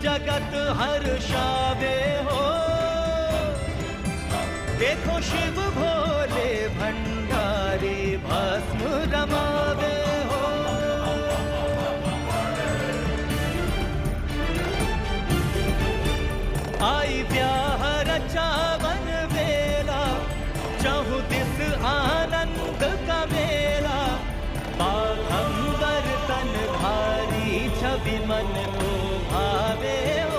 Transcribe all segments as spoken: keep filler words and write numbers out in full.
जगत हर्षावे हो। देखो शिव भोले भंडारी भस्म रमावे हो। आई ब्याह रचावन वेला, चहु दिस आनंद का मेला। बाघंबर तन भारी छवि मन को भावे हो।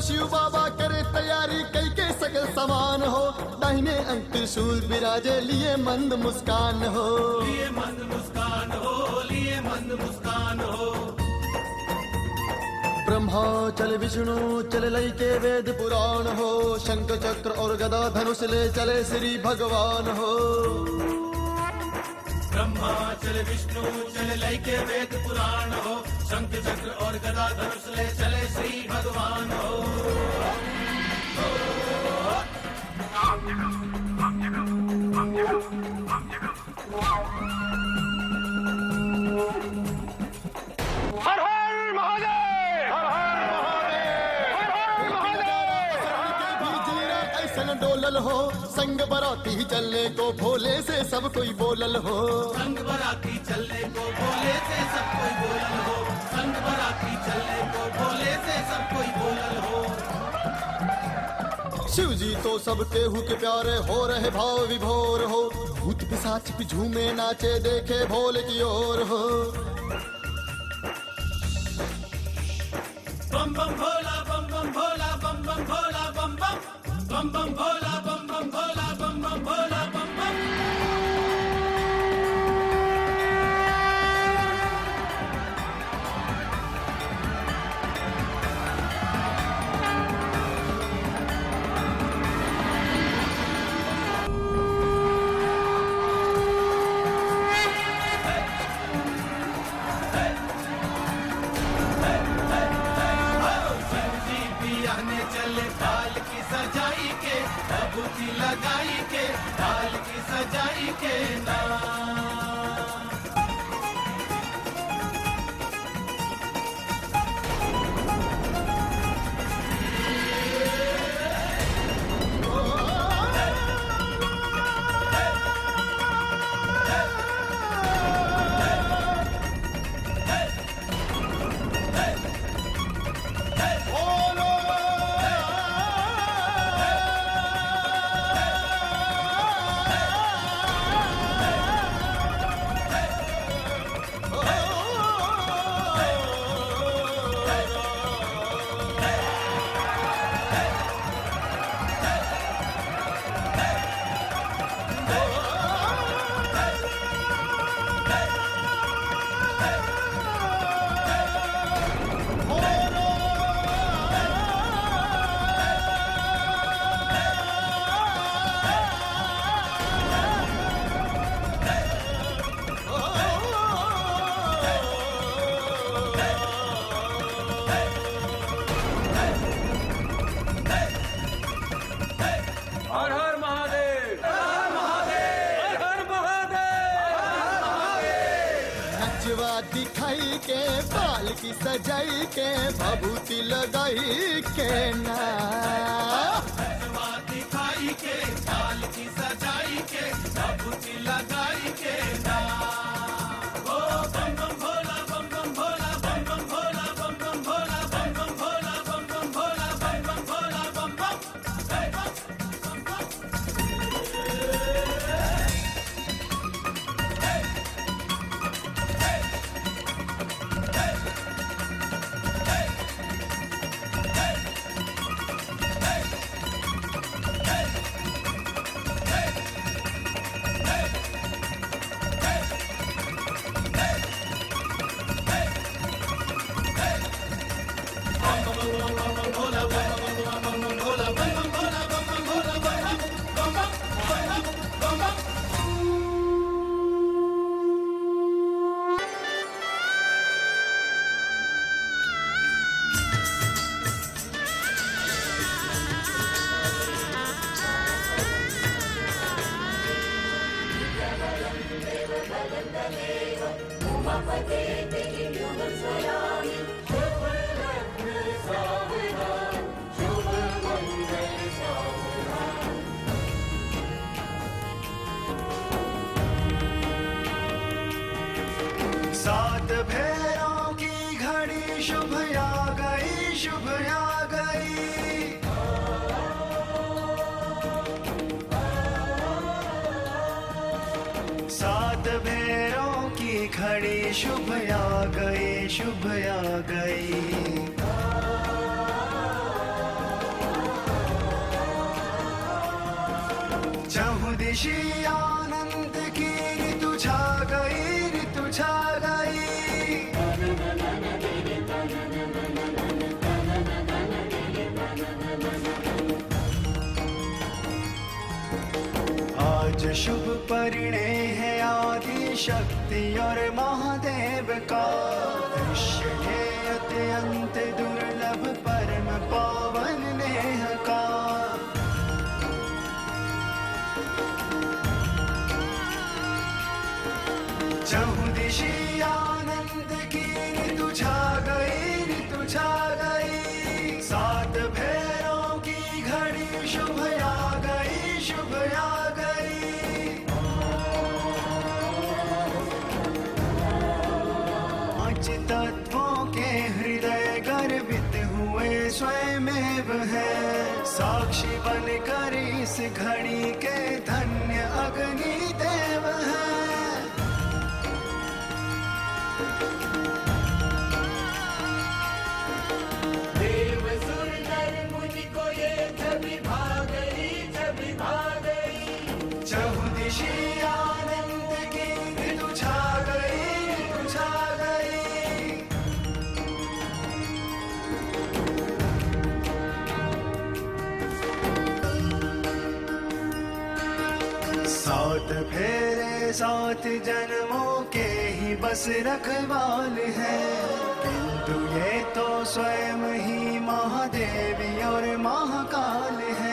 शिव बाबा करे तैयारी कई के सकल समान हो, दाहिने अंग त्रिशूल विराजे लिए मंद मुस्कान हो, लिए मंद मुस्कान हो, लिए मंद मुस्कान हो। ब्रह्मा चल विष्णु चल लई के वेद पुराण हो, शंख चक्र और गदा धनुष ले चले श्री भगवान हो। ब्रह्मा चल विष्णु चल लई के वेद पुराण हो, शंख चक्र और गदा धनुष ले चले श्री भगवान हो। हर हर महादेव, हर हर महादेव, हर हर ऐसन डोलल हो, संग बराती चलने को भोले से सब कोई बोलल हो, संग बराती चलने को भोले से सब कोई बोलल हो, संग बराती चलने को भोले से सब कोई बोलल हो। शिव जी तो सबके हु के प्यारे हो रहे भाव विभोर हो, भूत पिशाच भी झूमे नाचे देखे भोले की ओर हो। बम बम भोला बम बम भोला बम बम भोला बम बम बम बम भोला बम बम भोला बम बम भोला बम बम। चले ताल की सजाई के, भभूति लगाई के, ताल की सजाई के ना। हर हर महादेव, हर हर महादेव, हर हर महादेव। नचवा दिखाई के, बाल की सजाई के, भभूति लगाई के ना। नचवा दिखाई के, बाल की सजाई के, भभूति लगाई के ना। ओ बम बम भोला बम बम भोला बम बम भोला बम बम भोला बम बम भोला बम बम भोला बम बम भोला बम बम बम बम। सात भेरों की घड़ी शुभ आ गई, शुभ आ गई। सात भेरों की घड़ी शुभ आ गई, शुभ आ गई। चहुदिशी आनंद की ऋतु छा गई, ऋतु छा गई। आज शुभ परिणय है आदि शक्ति और महादेव का, दृश्य है अत्यंत दुर्लभ परम पावन नेह का। चहुदिशी आनंद की ऋतु छा गई, ऋतु छा गई। सात भैरव की घड़ी शुभ आ गई, शुभ आ गई। पांच तत्वों के हृदय गर्भित हुए स्वयमेव है, साक्षी बनकर इस घड़ी के धन्य अग्नि देव है। चहुदिशी आनंद की ऋतु छा गई, ऋतु छा गई। सात फेरे सात जन्मों के ही बस रखवाल है, किंतु ये तो स्वयं ही महादेवी और महाकाल है।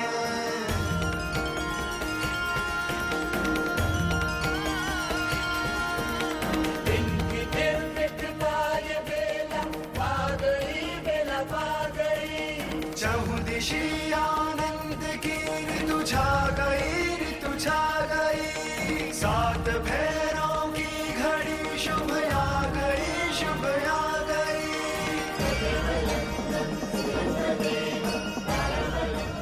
चहुदिशी आनंद की ऋतु छा गई, ऋतु छा गई। सात भैरव की घड़ी शुभ